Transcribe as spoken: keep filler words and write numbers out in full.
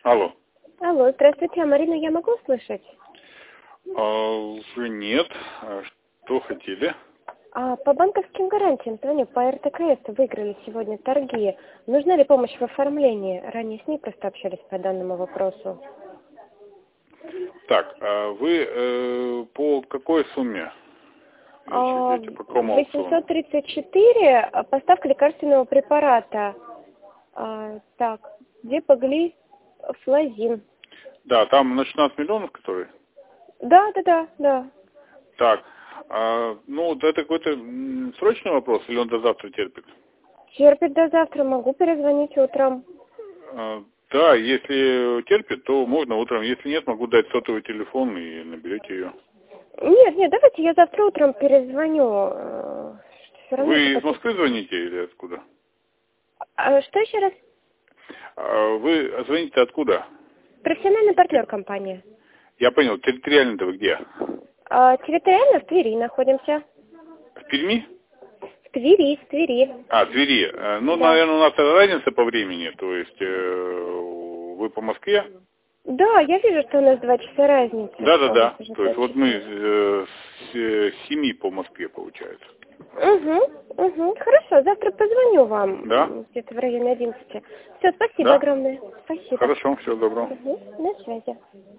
Алло. Алло, здравствуйте, а Марину я могу услышать? А, уже нет. А что хотели? А, по банковским гарантиям, звоню, по эр тэ ка эс выиграли сегодня торги. Нужна ли помощь в оформлении? Ранее с ней просто общались по данному вопросу. Так, а вы э, по какой сумме? А, Идете, по какому аукциону? восемьсот тридцать четыре, а, поставка лекарственного препарата. А, так, Депагли Флазин. Да, там на шестнадцать миллионов, которые? Да, да, да, да. Так, а, ну, это какой-то м, срочный вопрос, или он до завтра терпит? Терпит до завтра, могу перезвонить утром. А, да, если терпит, то можно утром. Если нет, могу дать сотовый телефон и наберете ее. Нет, нет, давайте я завтра утром перезвоню. Все равно Вы это из как-то... Москвы звоните или откуда? А, что еще раз? А, вы звоните откуда? Профессиональный партнер компании. Я понял, территориально-то вы где? А, территориально в Твери находимся. В Перми? В Твери, в Твери. А, Твери. Э, Ну, Да. наверное, у нас разница по времени. То есть э, вы по Москве? Да, я вижу, что у нас два часа разницы. Да, да, У нас да. уже То два есть вот мы часа. э, с э, семи по Москве получается. Угу, угу. Хорошо, завтра позвоню вам Да? м, где-то в районе одиннадцати. Все, спасибо Да? огромное. Спасибо. Хорошо, всего доброго. Угу. На связи.